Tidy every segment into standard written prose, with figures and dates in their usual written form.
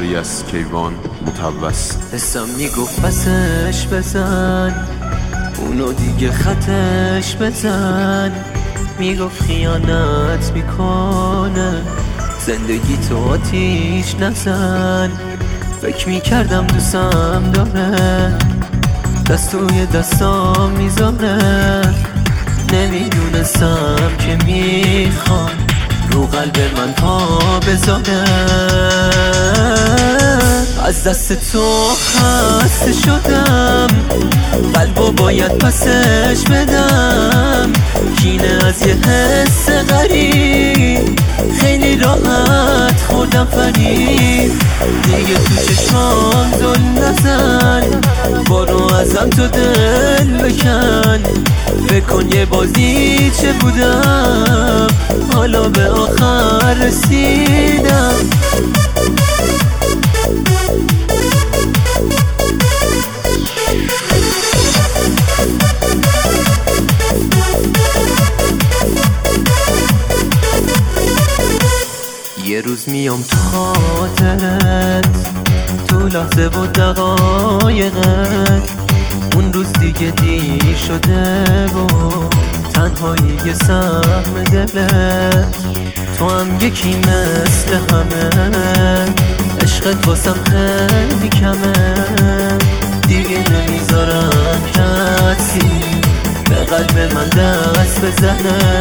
کاری از کیوان متوس. حسم میگفت پسش بزن، اونو دیگه خطش بزن. میگفت خیانت میکنه، زندگی تو آتیش نزن. فکر میکردم دوستم داره، دست توی دستام میذاره. نمیدونستم که میخوام رو قلب من پا بذاره. از دست تو خسته شدم، قلبو باید پسش بدم. کینه از یه حس غریب، خیلی راحت خوردم فریب. دیگه تو چشمام زل نزن، برو ازم تو دل بکن. بکن یه بازی چه بودم، حالا به آخر رسیدم. یه روز میام تو خاطرت، تو لحظه و دقایقت. اون روز دیگه دیر شده و تنهایی یه سهم دلت. تو هم یکی مثل همه، عشقت واسم خیلی کمه. دیگه نمیذارم کسی به قلب من دست بزنه.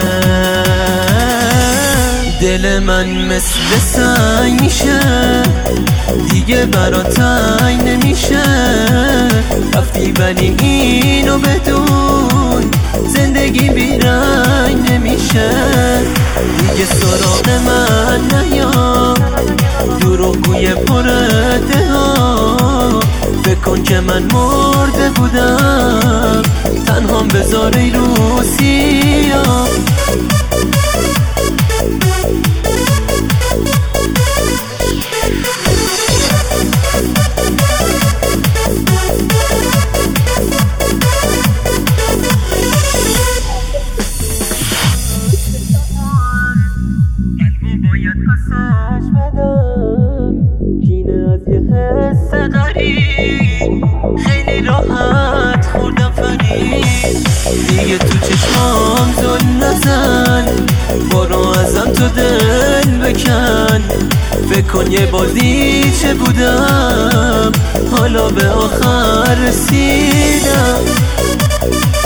دل من مثل سنگ میشه، دیگه برات تنگ نمیشه. رفتی ولی اینو بدون، زندگی بیرنگ نمیشه. دیگه سراغ من نیا، دروغگوی پر ادعا. بکن که من مرده بودم، تنهام بذار ای روسیا. کینه از یه حس غریب، خیلی راحت خوردم فریب. دیگه تو چشمام زل نزن، برو ازم تو دل بکن. فکر کن یه بازی چه بودم، حالا به آخر رسیدم.